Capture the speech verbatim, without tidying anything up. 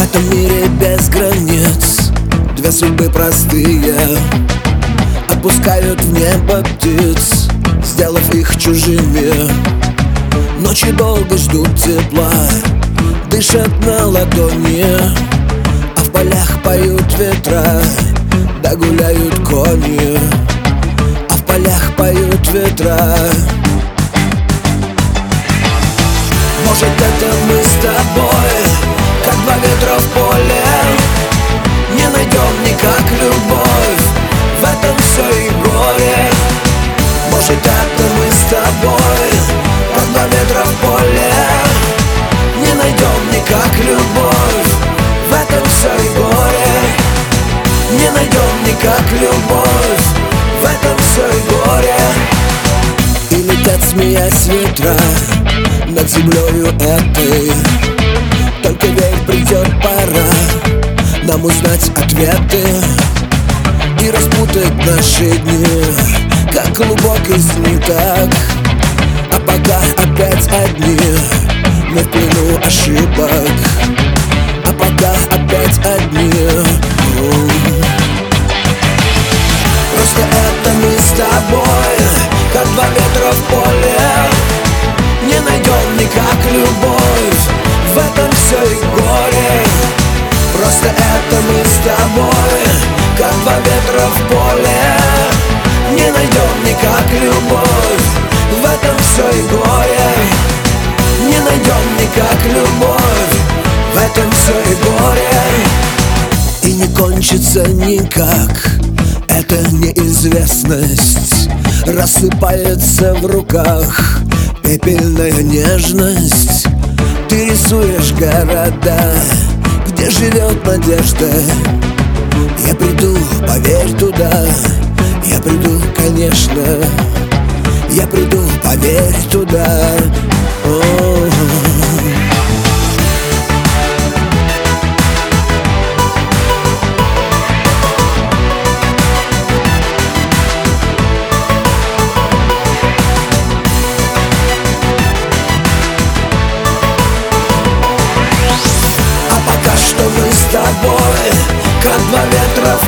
этом мире без границ две судьбы простые отпускают в небо птиц, сделав их чужими. Ночи долго ждут тепла, дышат на ладони, а в полях поют ветра, да гуляют кони. А в полях поют ветра. Может, это мы с тобой, как два ветра в поле, не найдем никак любовь, в этом все и горе. Может, это мы с тобой, как два ветра в поле, не найдем никак любовь, в этом все и горе. Не найдем никак любовь, в этом все и горе. И летят, смеясь, ветра над землею этой. Только верь, придет пора нам узнать ответы и распутать наши дни, как клубок из ниток. А пока опять одни, мы в плену ошибок. А пока опять одни. Просто это мы с тобой, как два ветра в поле, не найдем никак любовь, в этом все и горе. Просто это мы с тобой, как два ветра в поле, не найдем никак любовь, в этом все и горе. Не найдем никак любовь, в этом все и горе. И не кончится никак эта неизвестность, рассыпается в руках пепельная нежность. Ты рисуешь города, где живет надежда. Я приду, поверь, туда. Я приду, конечно. Я приду, поверь, туда. О-о-о. Что мы с тобой, как два ветра в